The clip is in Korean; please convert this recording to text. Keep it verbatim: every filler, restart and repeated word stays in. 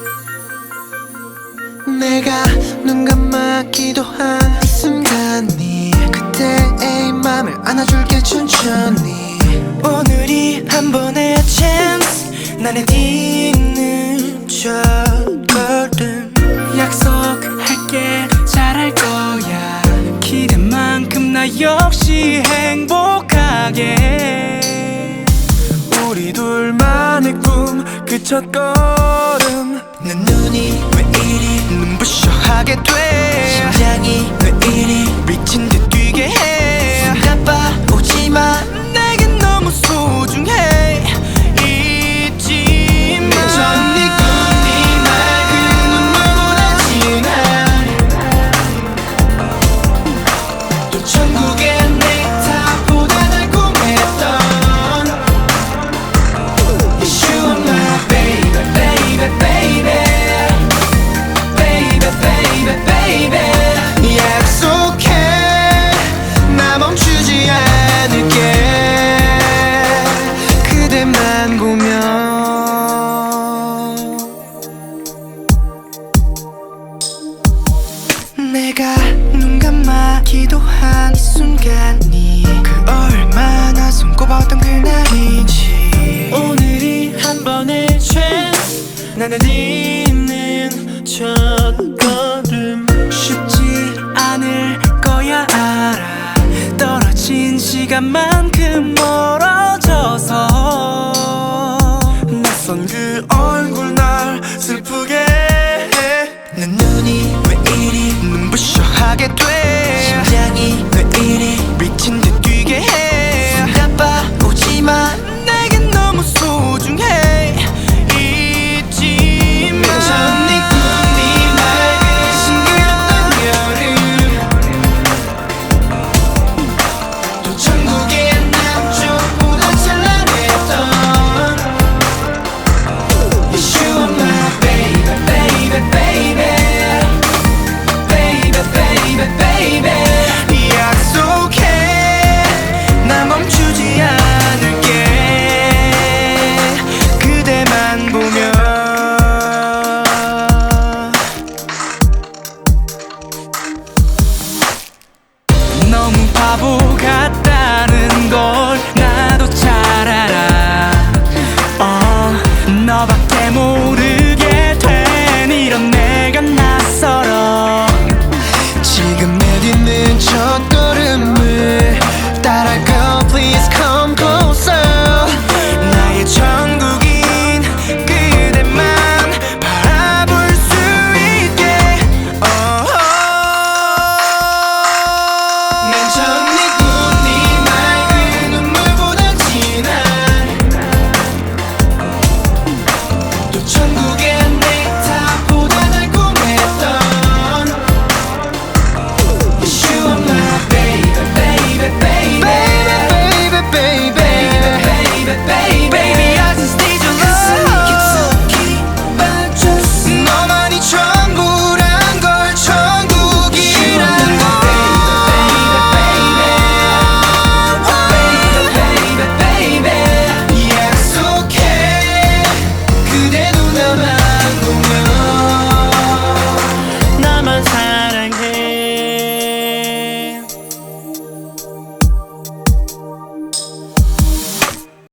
내가 눈 감아 기도한 이 순간이 그때의 맘을 안아줄게 천천히. 오늘이 한 번의 chance, 나는 있는 첫걸음. 약속할게 잘할 거야. 기대만큼 나 역시 행복하게. 우리 둘만의 꿈 그 첫걸음. 내 눈이 왜 이리 눈부셔 하게 돼. 심장이 왜 이리 미친 듯 뛰게 해. 나빠오지만 내겐 너무 소중해. 잊지마 전 네 꿈 네 말 그 눈물보다 진한 또 천국의 넥타보다 달콤했던 Yes you are my baby baby baby baby baby baby. 약속해 나 멈추지 않을게 그대만 보면. 내가 눈 감아 기도한 이 순간이 그 얼마나 손꼽았던 그날인지. 오늘이 한 번의 chance, 나는 있는 첫걸음. 쉽지 않을 거야 알아. 떨어진 시간만큼 멀어져서 낯선 그 얼굴 날 슬프게 해. 내 눈이 왜 이리 눈부셔 하게 돼. 심장이 왜 이리 미친 듯 뛰게 해. 나빠오지만 내겐 너무 소중해. 잊지마 전 네 꿈 네 말 그 싱그럽던 여름 또 천국의 남쪽보다 찬란했던 Yes you are my baby baby baby baby baby baby. 약속해 나 멈추지 않을게 그대만 보면. 너무 바보 같다는 걸 나도 잘 알아. 어, 너밖에 모르